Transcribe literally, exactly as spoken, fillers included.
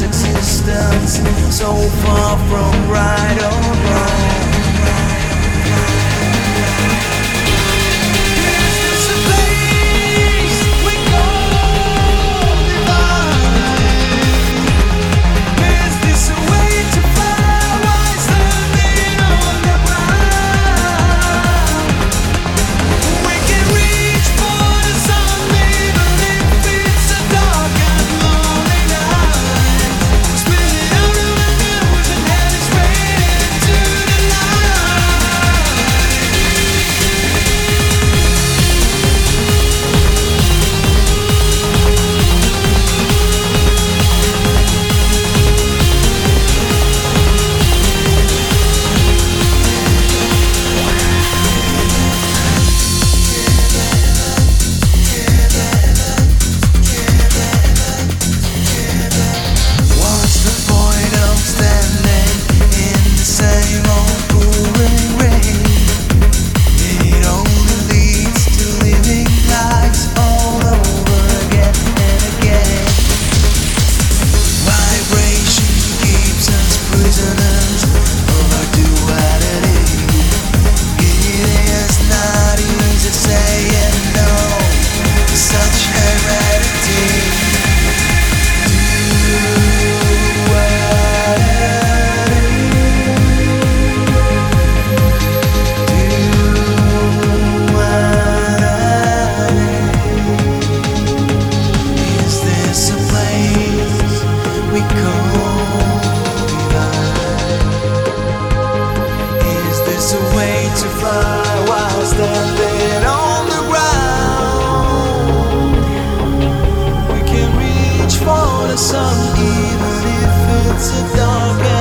existence, so far from right or wrong. Is this a place we call divine? Is this a way to fly while standing on the ground? We can reach for the sun even if it's a dark and lonely night. Spin it out of the news and head it straight into the What's the point of standing in the same old pouring rain? It only leads to living lives all over again and again. Vibration keeps us prisoners of our duality. It is not easy saying no to such heredity. Is this a place we call divine? Is this a way to fly while standing on the ground? We can reach for the sun even if it's a dark